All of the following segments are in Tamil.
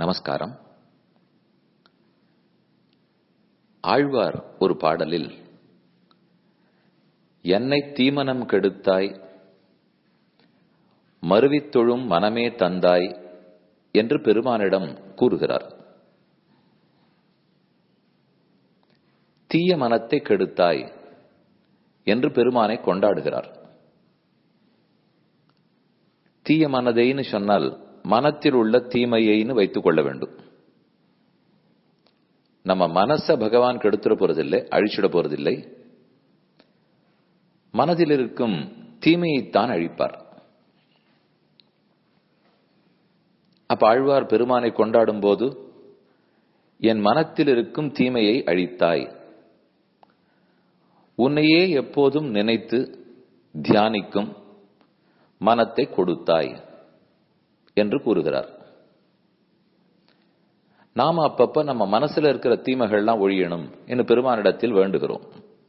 நமஸ்காரம். ஆழ்வார் ஒரு பாடலில் என்னை தீமனம் கெடுத்தாய், மருவித் தொழும் மனமே தந்தாய் என்று பெருமானிடம் கூறுகிறார். தீய மனத்தை கெடுத்தாய் என்று பெருமானை கொண்டாடுகிறார். தீய மனதைன்னு சொன்னால் மனத்தில் உள்ள தீமையைன்னு வைத்துக் கொள்ள வேண்டும். நம்ம மனச பகவான் கெடுத்துட போறதில்லை, அழிச்சிட போறதில்லை. மனதில் இருக்கும் தீமையைத்தான் அழிப்பார். அப்ப ஆழ்வார் பெருமானை கொண்டாடும் போது என் மனத்தில் இருக்கும் தீமையை அழித்தாய், உன்னையே எப்போதும் நினைத்து தியானிக்கும் மனத்தை கொடுத்தாய் என்று கூறுகிறார். நாம அப்பப்ப நம்ம மனசுல இருக்கிற தீமைகள்லாம் ஒழியணும் என்று பெருமானிடத்தில் வேண்டுகிறோம்.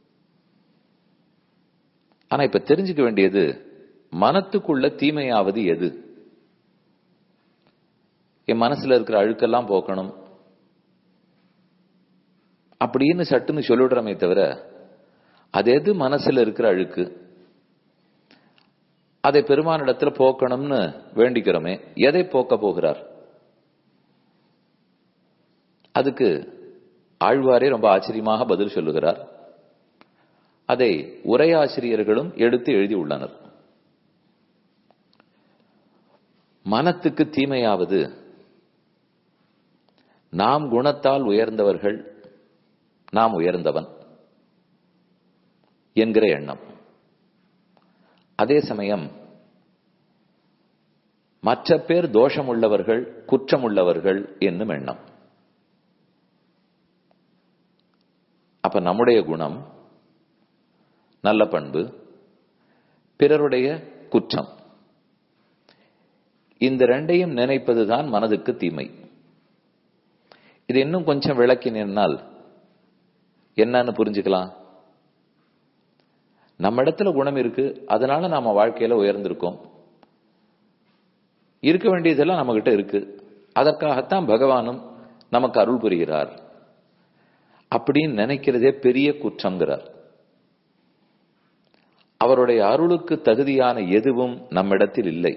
ஆனா இப்ப தெரிஞ்சுக்க வேண்டியது, மனத்துக்குள்ள தீமையாவது எது? என் மனசுல இருக்கிற அழுக்கெல்லாம் போக்கணும் அப்படின்னு சட்டுன்னு சொல்லிடுறமே தவிர, அது எது மனசுல இருக்கிற அழுக்கு, அதை பெருமானிடத்துல போக்கணும்னு வேண்டிக்கிறோமே, எதை போக்க போகிறார்? அதுக்கு ஆழ்வாரே ரொம்ப ஆச்சரியமாக பதில் சொல்லுகிறார். அதை உரையாசிரியர்களும் எடுத்து எழுதி உள்ளனர். மனத்துக்கு தீமையாவது நாம் குணத்தால் உயர்ந்தவர்கள், நாம் உயர்ந்தவன் என்கிற எண்ணம். அதே சமயம் மற்ற பேர் தோஷம் உள்ளவர்கள், குற்றம் உள்ளவர்கள் என்னும் எண்ணம். அப்ப நம்முடைய குணம், நல்ல பண்பு, பிறருடைய குற்றம், இந்த ரெண்டையும் நினைப்பதுதான் மனதுக்கு தீமை. இது இன்னும் கொஞ்சம் விளக்கினால் என்னன்னு புரிஞ்சுக்கலாம். நம்ம இடத்துல குணம் இருக்கு, அதனால நாம வாழ்க்கையில உயர்ந்திருக்கோம். இருக்க வேண்டியதெல்லாம் நம்ம கிட்ட இருக்கு, அதற்காகத்தான் பகவானும் நமக்கு அருள் புரிகிறார் அப்படின்னு நினைக்கிறதே பெரிய குற்றம்ங்கிறார். அவருடைய அருளுக்கு தகுதியான எதுவும் நம்மிடத்தில் இல்லை.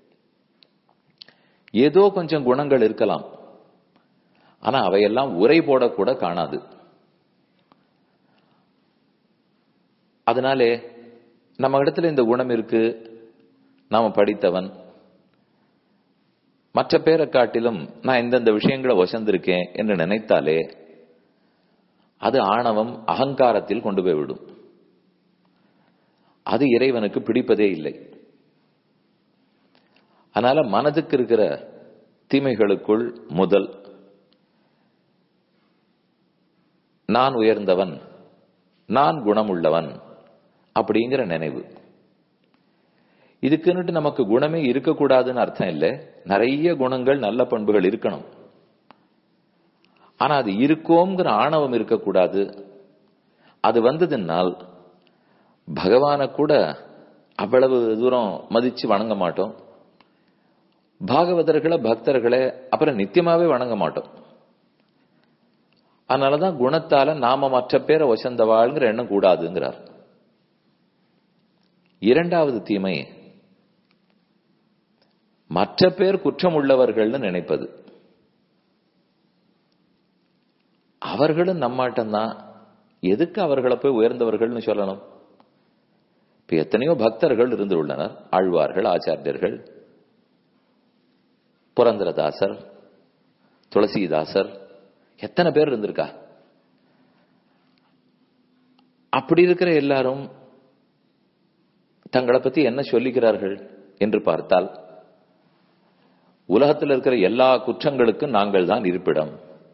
ஏதோ கொஞ்சம் குணங்கள் இருக்கலாம், ஆனா அவையெல்லாம் உரை போடக்கூட காணாது. அதனாலே நம்ம இடத்துல இந்த குணம் இருக்கு, நாம படித்தவன், மற்ற பேரை காட்டிலும் நான் இந்தந்த விஷயங்களை வசந்திருக்கேன் என்று நினைத்தாலே அது ஆணவம், அகங்காரத்தில் கொண்டு போய் விடும். அது இறைவனுக்கு பிடிப்பதே இல்லை. அதனால மனதுக்கு இருக்கிற தீமைகளுக்குள் முதல் நான் உயர்ந்தவன், நான் குணமுள்ளவன் அப்படிங்கிற நினைவு. இதுக்குன்னுட்டு நமக்கு குணமே இருக்கக்கூடாதுன்னு அர்த்தம் இல்லை. நிறைய குணங்கள், நல்ல பண்புகள் இருக்கணும். ஆனா அது இருக்கோங்கிற ஆணவம் இருக்கக்கூடாது. அது வந்ததுனால் பகவானை கூட அவ்வளவு தூரம் மதிச்சு வணங்க மாட்டோம். பாகவதர்களை, பக்தர்களை அப்புறம் நித்தியமாவே வணங்க மாட்டோம். அதனாலதான் குணத்தால நாம மற்ற பேரை வசந்தவாள்ங்கிற எண்ணம் கூடாதுங்கிறார். இரண்டாவது தீமை, மற்ற பேர் குற்றம் உள்ளவர்கள்னு நினைப்பது. அவர்களும் நம்மாட்டம்தான், எதுக்கு அவர்களை போய் உயர்ந்தவர்கள்னு சொல்லணும்? இப்ப எத்தனையோ பக்தர்கள் இருந்துள்ளனர், ஆழ்வார்கள், ஆச்சாரியர்கள், புரந்தரதாசர், துளசிதாசர், எத்தனை பேர் இருந்திருக்கா? அப்படி இருக்கிற எல்லாரும் தங்களை பத்தி என்ன சொல்லிக்கிறார்கள் என்று பார்த்தால், உலகத்தில் இருக்கிற எல்லா குற்றங்களுக்கும் நாங்கள் தான் இருப்பிடம்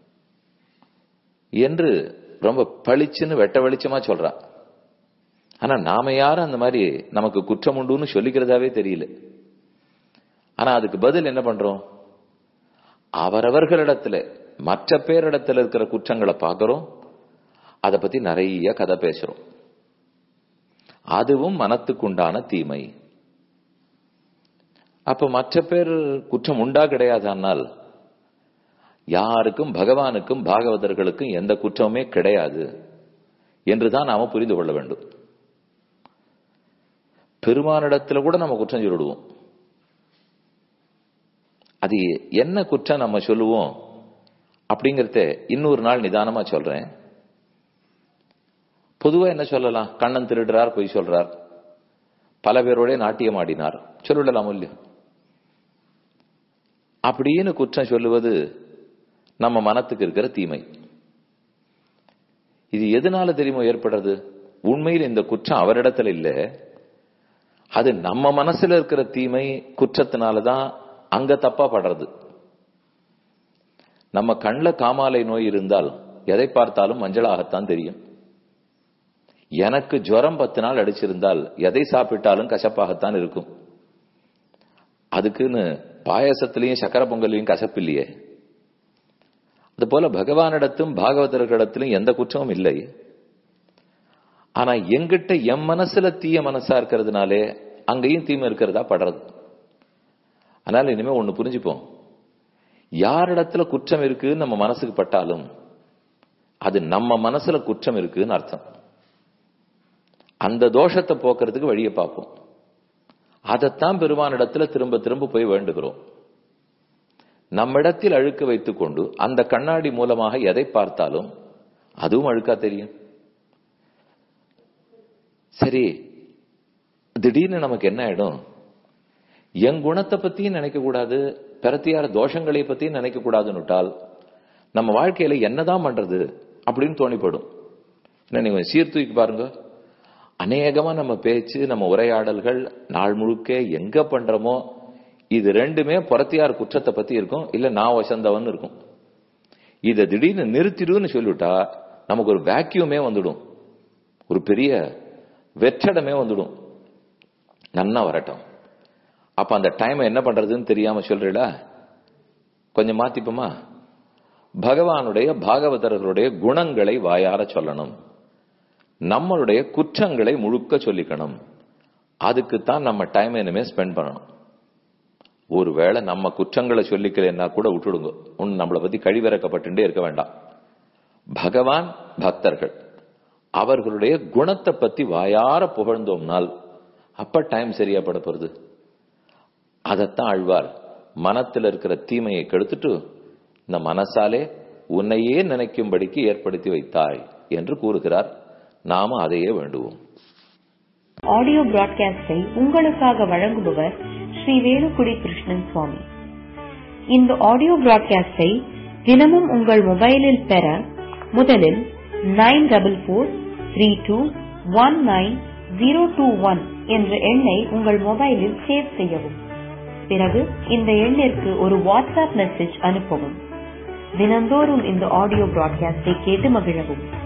என்று ரொம்ப பளிச்சுன்னு வெட்ட வெளிச்சமா சொல்றா. ஆனா நாம யாரும் அந்த மாதிரி நமக்கு குற்றம் உண்டுன்னு சொல்லிக்கிறதாவே தெரியல. ஆனா அதுக்கு பதில் என்ன பண்றோம்? அவரவர்களிடத்துல, மற்ற பேரிடத்துல இருக்கிற குற்றங்களை பார்க்கிறோம், அதை பத்தி நிறைய கதை பேசுறோம். அதுவும் மனத்துக்குண்டான தீமை. அப்ப மற்ற பேர் குற்றம் உண்டா கிடையாதானால் யாருக்கும் பகவானுக்கும் பாகவதர்களுக்கும் எந்த குற்றமுமே கிடையாது என்றுதான் நாம புரிந்து கொள்ள வேண்டும். பெருமானிடத்துல கூட நம்ம குற்றம் சொல்லிடுவோம். அது என்ன குற்றம் நம்ம சொல்லுவோம் அப்படிங்கறத இன்னொரு நாள் நிதானமா சொல்றேன். பொதுவா என்ன சொல்லலாம்? கண்ணன் திருடுறார், பொய் சொல்றார், பல பேரோட நாட்டியம் ஆடினார் சொல்லலாம் இல்லையோ. அப்படின்னு குற்றம் சொல்லுவது நம்ம மனத்துக்கு இருக்கிற தீமை. இது எதனால தெரியுமோ ஏற்படுறது? உண்மையில் இந்த குற்றம் அவரிடத்துல இல்ல, அது நம்ம மனசுல இருக்கிற தீமை குற்றத்தினாலதான் அங்க தப்பா படுறது. நம்ம கண்ல காமாலை நோய் இருந்தால் எதை பார்த்தாலும் மஞ்சளாகத்தான் தெரியும். எனக்கு ஜுரம் 10 நாள் அடிச்சிருந்தால் எதை சாப்பிட்டாலும் கசப்பாகத்தான் இருக்கும். அதுக்குன்னு பாயசத்திலையும் சக்கர பொங்கலையும் கசப்பு இல்லையே. அது போல பகவானிடத்தும் பாகவதர்களிடத்திலும் எந்த குற்றமும் இல்லை. ஆனா எங்கிட்ட என் மனசுல தீய மனசா இருக்கிறதுனாலே அங்கேயும் தீமை இருக்கிறதா படுறது. அதனால இனிமே ஒண்ணு புரிஞ்சுப்போம். யாரிடத்துல குற்றம் இருக்குன்னு நம்ம மனசுக்கு பட்டாலும் அது நம்ம மனசுல குற்றம் இருக்குன்னு அர்த்தம். அந்த தோஷத்தை போக்குறதுக்கு வழியை பார்ப்போம். அதைத்தான் பெருமானிடத்துல திரும்ப திரும்ப போய் வேண்டுகிறோம். நம்மிடத்தில் அழுக்க வைத்துக் கொண்டு அந்த கண்ணாடி மூலமாக எதை பார்த்தாலும் அதுவும் அழுக்கா தெரியும். சரி, திடீர்னு நமக்கு என்ன ஆயிடும்? என் குணத்தை பத்தியும் நினைக்க கூடாது, பிரத்தியார தோஷங்களை பத்தியும் நினைக்க கூடாதுன்னுட்டால் நம்ம வாழ்க்கையில என்னதான் பண்றது அப்படின்னு தோணிப்படும். நீங்க சீர்தூக்கி பாருங்க. அநேகமா நம்ம பேச்சு, நம்ம உரையாடல்கள் நாள் முழுக்க எங்க பண்றோமோ இது ரெண்டுமே புறத்தியார் குற்றத்தை பத்தி இருக்கும், இல்ல நான் வசந்தவன் இருக்கும். இதை திடீர்னு நிறுத்திடுன்னு சொல்லிவிட்டா நமக்கு ஒரு வேக்யூமே வந்துடும், ஒரு பெரிய வெற்றடமே வந்துடும். நன்னா வரட்டும். அப்ப அந்த டைம் என்ன பண்றதுன்னு தெரியாம சொல்றீங்களா? கொஞ்சம் மாத்திப்போமா? பகவானுடைய பாகவதர்களுடைய குணங்களை வாயார சொல்லணும், நம்மளுடைய குற்றங்களை முழுக்க சொல்லிக்கணும். அதுக்குத்தான் நம்ம டைம் இனிமே ஸ்பெண்ட் பண்ணணும். ஒருவேளை நம்ம குற்றங்களை சொல்லிக்கலன்னா கூட விட்டுடுங்க, ஒன்னு நம்மளை பத்தி கழிவிறக்கப்பட்டுட்டே இருக்க வேண்டாம். பகவான் பக்தர்கள் அவர்களுடைய குணத்தை பத்தி வாயார புகழ்ந்தோம்னால் அப்ப டைம் சரியா பட போறது. அதத்தான் ஆழ்வார் மனத்தில் இருக்கிற தீமையை கெடுத்துட்டு இந்த மனசாலே உன்னையே நினைக்கும்படிக்கு ஏற்படுத்தி வைத்தாய் என்று கூறுகிறார். நாம அதையே வேண்டுவோம். ஆடியோ பிராட்காஸ்டை உங்களுக்காக வழங்குபவர் ஸ்ரீ வேலுக்குடி கிருஷ்ணன் சுவாமி. இந்த ஆடியோ பிராட்காஸ்டை தினமும் உங்கள் மொபைலில் பெற முதலில் 9443219021 என்ற எண்ணை உங்கள் மொபைலில் சேவ் செய்யவும். பிறகு இந்த எண்ணிற்கு ஒரு வாட்ஸ்அப் மெசேஜ் அனுப்பவும். தினந்தோறும் இந்த ஆடியோ பிராட்காஸ்டை கேட்டு மகிழவும்.